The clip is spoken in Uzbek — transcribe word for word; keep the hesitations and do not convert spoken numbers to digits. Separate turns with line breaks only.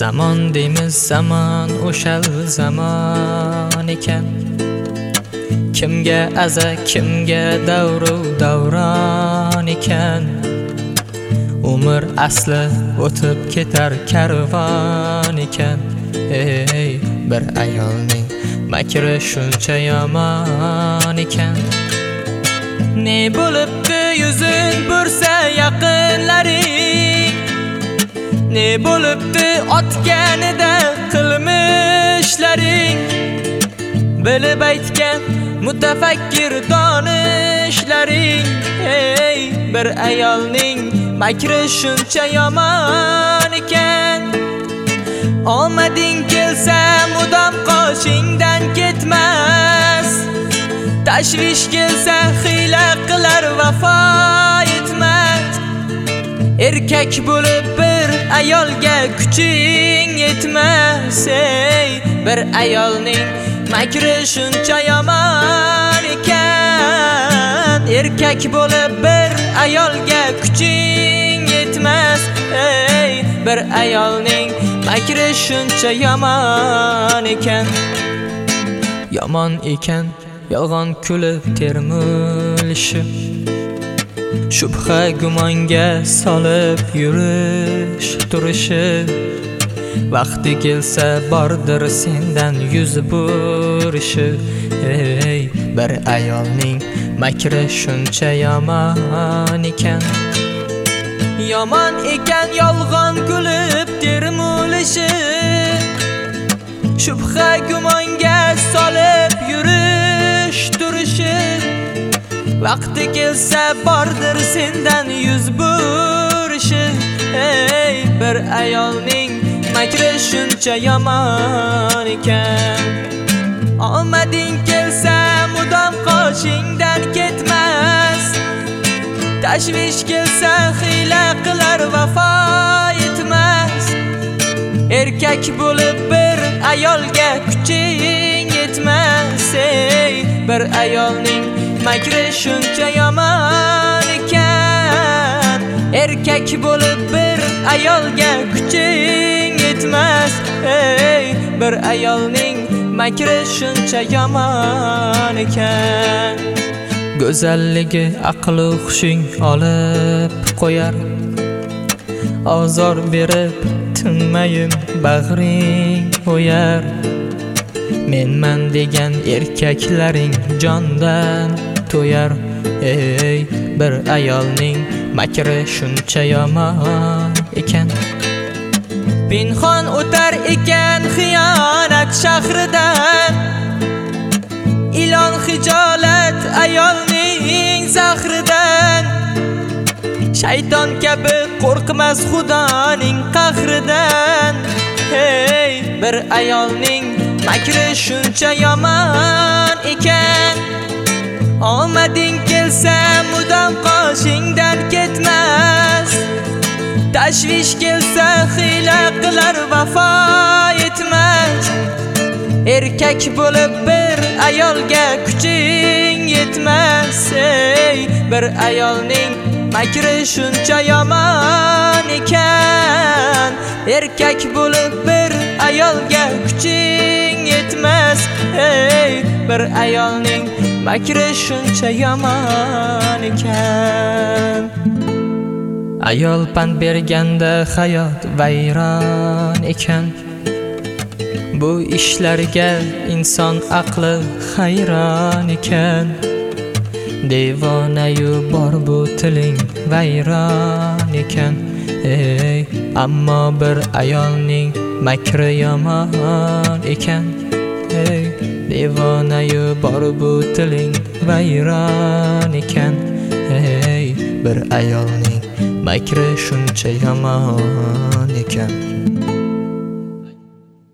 Zamon deymiz zamon o'shal zamon ekan. Kimga aza kimga davru davron ekan. Umr asli o'tib ketar karvon ekan. Ey bir ayolning makri shuncha yomon ekan. Ne bo'libdi yuzing bursa yaqinlaring, ne bo'libdi otganida qilmishlaring. Bilib aytgan mutafakkir donishlaring. Ey bir ayolning makri shuncha yomon ekan. Omading kelsa mudom qoshingdan ketmas, tashvish kelsa hiyla qilar vafo etmas. Erkak bo'lib bir ayolga kuching yetmas. Ey bir ayolning makri shuncha yomon ekan. Erkak bo'lib bir ayolga kuching yetmas. Ey bir ayolning makri shuncha yomon ekan. Yomon ekan yolg'on kulib termilishi, shubha gumonga solib yurish turishi. Vaqti kelsa bordir sendan yuz burishi. Ey bir ayolning makri shuncha yomon ekan. Yomon ekan yolg'on kulib termilishi, shubha gumonga solib yurish turishi. Vaqti kelsa bordir sendan yuz burishi. Ey bir ayolning makri shuncha yomon ekan. Omading kelsa mudom qoshingdan ketmas, tashvish kelsa hiyla qilar vafo etmas. Erkak bo'lib bir ayolga kuching yetmas. Ey bir ayolning makri shuncha yomon ekan. Erkak bo'lib bir ayolga kuching yetmas. Ey bir ayolning makri shuncha yomon ekan. Go'zalligi aql hushing olib qo'yar, ozor berib tinmayin bag'ring o'yar. Menman degan erkaklaring jondan to'yar. Ey bir ayolning makri shuncha yomon ekan. Pinhon o'tar ekan xiyonat shahridan, ilon hijolat ayolning zahridan. Shayton kabi qo'rqmas xudoning qahridan. Hey bir ayolning makri shuncha yomon ekan. Omading kelsa mudom qoshingdan ketmas, tashvish kelsa hiyla qilar vafo etmas. Erkak bo'lib bir ayolga kuching yetmas. Ey bir ayolning makri shuncha yomon ekan. Erkak bo'lib bir ayolga kuching yetmas. Ey bir ayolning makri shuncha yomon ekan. Ayol pand berganda hayot vayron ekan. Bu ishlarga inson aqli hayron ekan. Devonayu bor bu tiling vayron ekan. Ey ammo bir ayolning makri yomon ekan. Ey devonayu bor bu tiling vayron ekan. Ey bir ayolning makri shuncha yomon ekan.